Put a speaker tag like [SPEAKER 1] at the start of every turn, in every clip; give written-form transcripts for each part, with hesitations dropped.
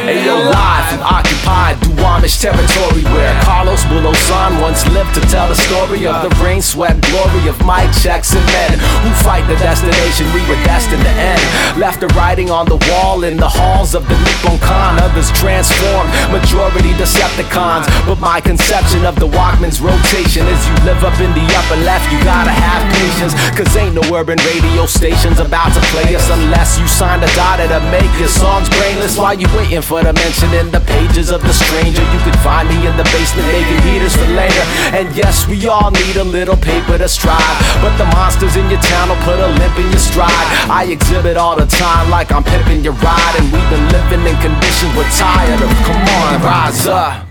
[SPEAKER 1] Ayo, live from occupied Duwamish territory, where Carlos Bulosan once lived to tell the story of the rain, sweat, glory of mic checks and men who fight the destination we were destined to end. Left a writing on the wall in the halls of the Nippon Khan. Others transformed, majority Decepticons. But my conception of the Walkman's rotation is you live up in the upper left, you gotta have patience, cause ain't no urban radio stations about to play us unless you signed a data to make your songs brainless. While you waiting for the mention in the pages of The Stranger, you can find me in the basement making heaters for later. And yes, we all need a little paper to strive, but the monsters in your town will put a limp in your stride. I exhibit all the time like I'm pimping your ride, and we've been living in conditions we're tired of. Come on, rise up.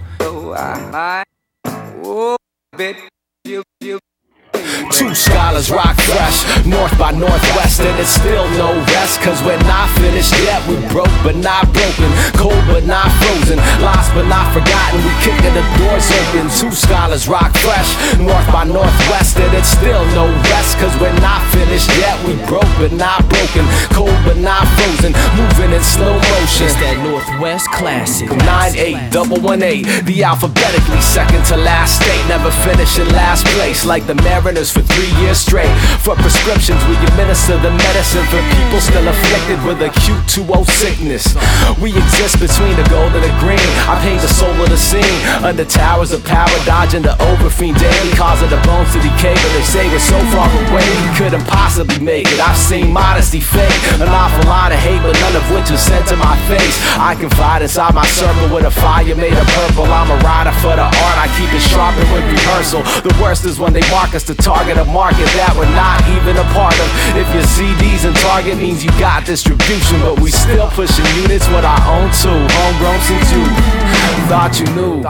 [SPEAKER 1] Two scholars rock fresh, north by northwest, and it's still no rest, cause we're not finished yet. We broke but not broken, cold but not frozen, lost but not forgotten. We kicking the doors open. Two scholars rock fresh, north by northwest, and it's still no rest, cause we're not finished yet. We broke but not broken, cold but not frozen, moving in slow motion.
[SPEAKER 2] It's that Northwest classic.
[SPEAKER 1] 98118, the alphabetically second to last state, never finish in last place like the Mariners for 3 years straight. For prescriptions, we administer the medicine for people still afflicted with acute 2-0 sickness. We exist between the gold and the green. I paint the soul of the scene under towers of power, dodging the overfiend daily, causing the bones to decay. But they say we're so far away, we couldn't possibly make it. I've seen modesty fake, an awful lot of hate, but none of which is sent to my face. I confide inside my circle with a fire made of purple. I'm a rider for the art, I keep it sharpened with rehearsal. The worst is when they mark us to target a market that we're not even a part of. If your CDs and Target means you got distribution, but we still pushing units with our own too. Homegrown since you thought you knew.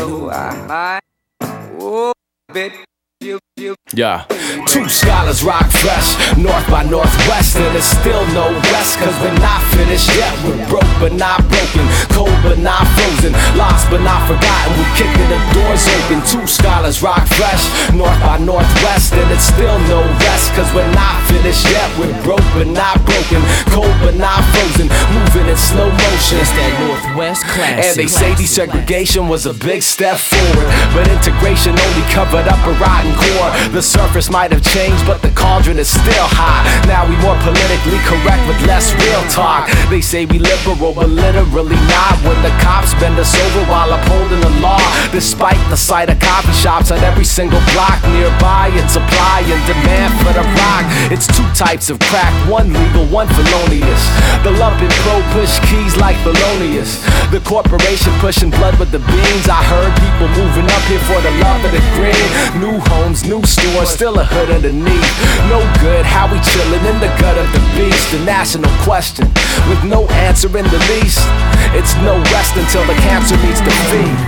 [SPEAKER 1] Yeah. Two scholars rock fresh, north by northwest, and it's still no rest, cause we're not finished yet. We're broke but not broken, cold but not frozen, lost but not forgotten. We kicking the doors open. Two scholars rock fresh, north by northwest, and it's still no rest, cause we're not finished yet. We're broke but not broken, cold but not frozen, moving in slow motion.
[SPEAKER 2] It's that Northwest classic.
[SPEAKER 1] And they say desegregation was a big step forward, but integration only covered up a rotten core. The surface might have changed, but the cauldron is still hot. Now we more politically correct with less real talk. They say we liberal, but literally not, when the cops bend us over while upholding the law. Despite the sight of coffee shops on every single block nearby, and supply and demand for the rock. It's two types of crack, one legal, one felonious. The lumping pro push keys like felonious. The corporation pushing blood with the beans. I heard people moving up here for the love of the green. New homes, new stores, still a hood underneath. No good, how we chillin' in the gut of the beast. The national question, with no answer in the least. It's no rest until the cancer meets the feed.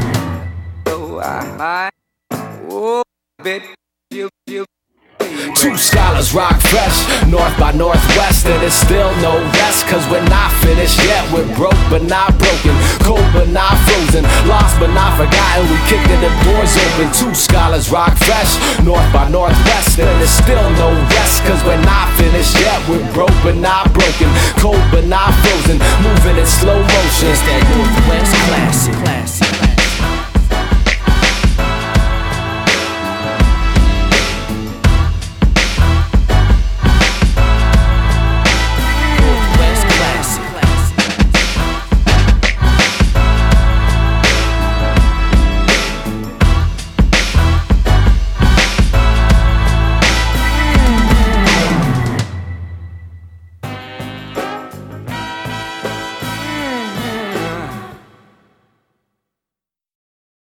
[SPEAKER 1] Two scholars rock fresh, north by northwest, and it's still no rest, cause we're not finished yet. We're broke but not broken, cold but not frozen, lost but not forgotten. We kicking the doors open. Two scholars rock fresh, north by northwest, and it's still no rest, cause we're not finished yet. We're broke but not broken, cold but not frozen, moving in slow motion.
[SPEAKER 2] It's that Northwest classic.